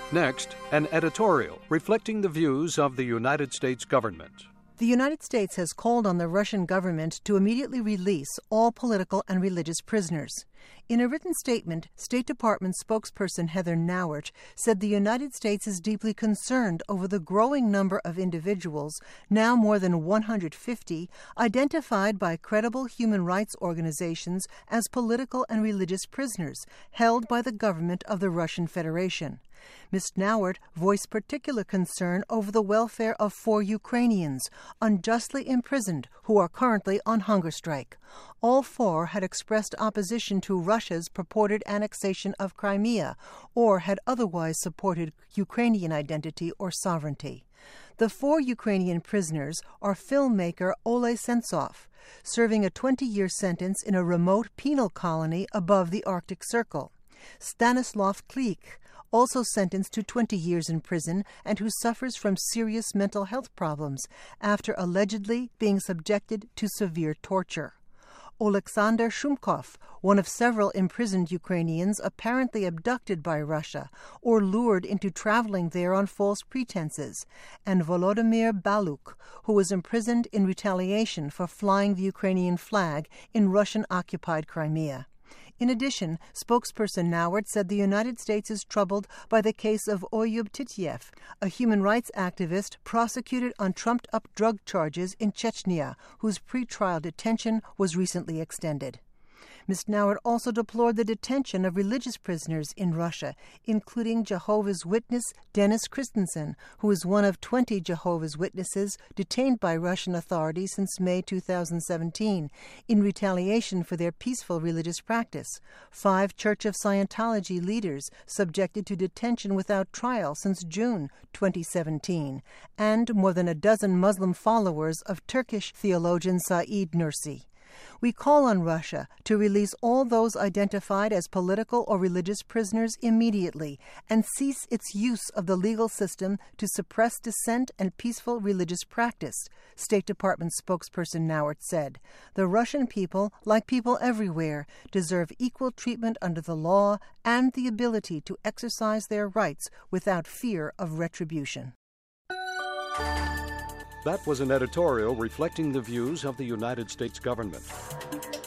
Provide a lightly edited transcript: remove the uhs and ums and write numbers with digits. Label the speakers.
Speaker 1: Next, an editorial reflecting the views of the United States government.
Speaker 2: The United States has called on the Russian government to immediately release all political and religious prisoners. In a written statement, State Department spokesperson Heather Nauert said the United States is deeply concerned over the growing number of individuals, now more than 150, identified by credible human rights organizations as political and religious prisoners held by the government of the Russian Federation. Ms. Nauert voiced particular concern over the welfare of 4 Ukrainians unjustly imprisoned who are currently on hunger strike. All 4 had expressed opposition to Russia's purported annexation of Crimea or had otherwise supported Ukrainian identity or sovereignty. The 4 Ukrainian prisoners are filmmaker Oleh Sentsov, serving a 20-year sentence in a remote penal colony above the Arctic Circle; Stanislav Klik, also sentenced to 20 years in prison and who suffers from serious mental health problems after allegedly being subjected to severe torture; Oleksandr Shumkov, one of several imprisoned Ukrainians apparently abducted by Russia or lured into traveling there on false pretenses; and Volodymyr Baluk, who was imprisoned in retaliation for flying the Ukrainian flag in Russian-occupied Crimea. In addition, spokesperson Nauert said the United States is troubled by the case of Oyub Titiev, a human rights activist prosecuted on trumped-up drug charges in Chechnya, whose pretrial detention was recently extended. Ms. Nauert also deplored the detention of religious prisoners in Russia, including Jehovah's Witness Dennis Christensen, who is one of 20 Jehovah's Witnesses detained by Russian authorities since May 2017 in retaliation for their peaceful religious practice, 5 Church of Scientology leaders subjected to detention without trial since June 2017, and more than a dozen Muslim followers of Turkish theologian Said Nursi. We call on Russia to release all those identified as political or religious prisoners immediately and cease its use of the legal system to suppress dissent and peaceful religious practice, State Department spokesperson Nauert said. The Russian people, like people everywhere, deserve equal treatment under the law and the ability to exercise their rights without fear of retribution.
Speaker 1: That was an editorial reflecting the views of the United States government.